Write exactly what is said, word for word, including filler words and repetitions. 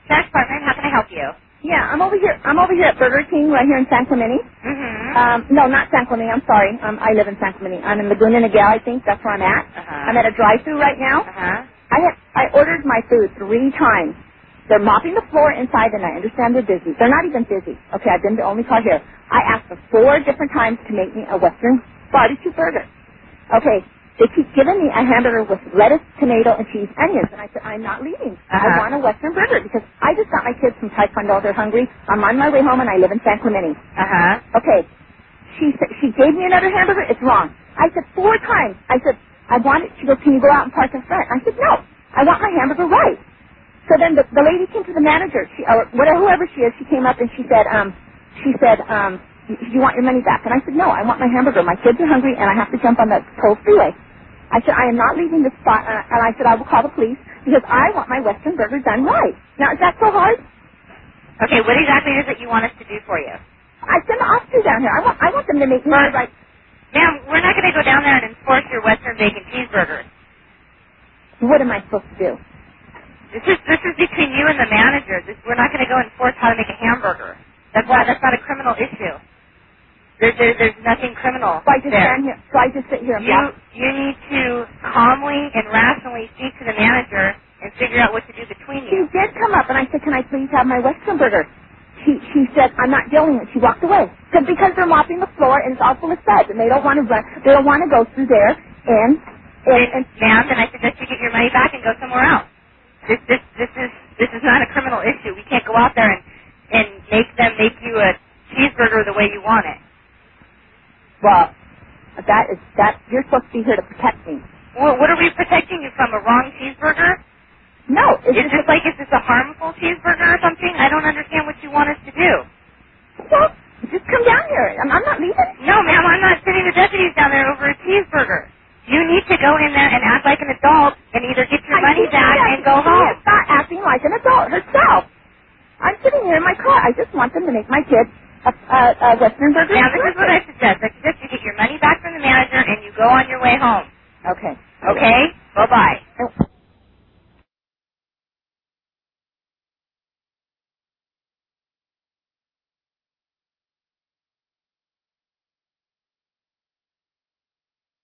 Trash Department, how can I help you? Yeah, I'm over here. I'm over here at Burger King right here in San Clemente. Mm-hmm. Um, no, not San Clemente. I'm sorry. Um, I live in San Clemente. I'm in Laguna Niguel, I think. That's where I'm at. Uh-huh. I'm at a drive-thru right now. Uh-huh. I have, I ordered my food three times. They're mopping the floor inside, and I understand they're busy. They're not even busy. Okay, I've been the only car here. I asked for four different times to make me a Western barbecue burger. Okay, they keep giving me a hamburger with lettuce, tomato, and cheese, onions. And I said, I'm not leaving. Uh-huh. I want a Western burger because I just got my kids from Taekwondo. They're hungry. I'm on my way home, and I live in San Clemente. Uh-huh. Okay, she said, she gave me another hamburger. It's wrong. I said four times. I said, I want it. She goes, can you go out and park in front? I said, no. I want my hamburger right. So then the, the lady came to the manager, she, or whatever, whoever she is, she came up and she said, um, she said, um, you, you want your money back? And I said, no, I want my hamburger. My kids are hungry and I have to jump on the toll freeway. I said, I am not leaving this spot. Uh, and I said, I will call the police because I want my Western burger done right. Now, is that so hard? Okay, what exactly is it you want us to do for you? I send the officers down here. I want, I want them to make me But, right. Ma'am, we're not going to go down there and enforce your Western bacon cheeseburgers. What am I supposed to do? This is this is between you and the manager. This, we're not going to go enforce how to make a hamburger. That's why that's not a criminal issue. There, there, there's nothing criminal So I just there. stand here. So I just sit here and You watch. you need to calmly and rationally speak to the manager and figure out what to do between She you. did come up, and I said, can I please have my Western burger? She she said, I'm not dealing with it. She walked away. Because because they're mopping the floor, and it's all full of suds, and they don't want to run. They don't want to go through there, and, and, and Ma'am, then I suggest you get your money back and go somewhere else. This this this is this is not a criminal issue. We can't go out there and and make them make you a cheeseburger the way you want it. well, that is, that, you're supposed to be here to protect me. Well, what are we protecting you from? A wrong cheeseburger? No. It's Is just this like is this a harmful cheeseburger or something? I don't understand what you want us to do. well, just come down here. I'm, I'm not leaving. No, ma'am, I'm not sending the deputies down there over a cheeseburger. You need to go in there and act like an adult and either get your I money think back she and has- go she home. has not acting like an adult herself. I'm sitting here in my car. I just want them to make my kids a, a, a Western burger. Now, this is what I suggest. I suggest you get your money back from the manager and you go on your way home. Okay. Okay? Bye-bye.